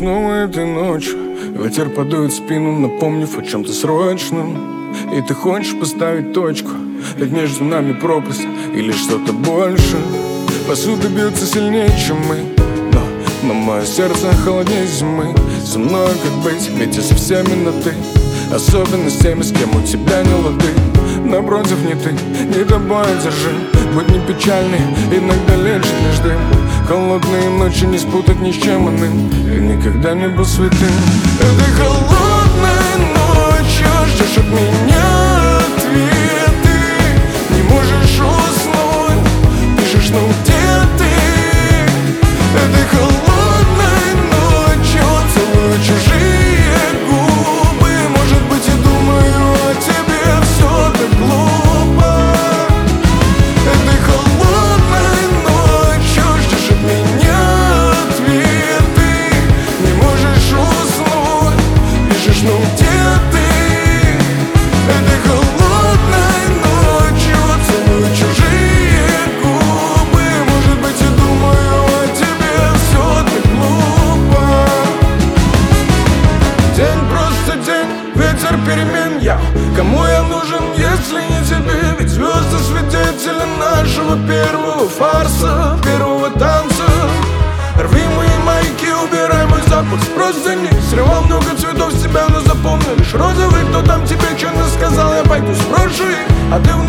снова этой ночью. Ветер подует в спину, напомнив о чем-то срочном. И ты хочешь поставить точку, ведь между нами пропасть или что-то больше. Посуда бьется сильнее, чем мы, но мое сердце холоднее зимы. Со мной как быть, ведь я со всеми на ты, особенно с теми, с кем у тебя не лады. Напротив, не ты, не тобой одержим. Будь не печальный, иногда лечит лишь дым. Холодные ночи не спутать ни с чем иным. И никогда не был святым. Этой холодной ночью ждешь от меня ответы. Не можешь уснуть, пишешь, ну где ты? Этой холодной ночью целую чужие губы. Может быть, я думаю о тебе, все так глупо. Этой холодной ночью ждешь от меня ответы. Не можешь уснуть, пишешь, ну где ты? Этой холодной ночью целую чужие губы. Может быть, я думаю о тебе, все так глупо. День просто день, ветер перемен. Кому я нужен, если не тебе? Ведь звезды свидетели нашего первого фарса, первого танца. Рви мои маяки, убирай мой запах с простыни. Срывал много цветов с тебя, но запомни лишь розовый. Кто там тебе что-то сказал, я пойду спрошу их. А ты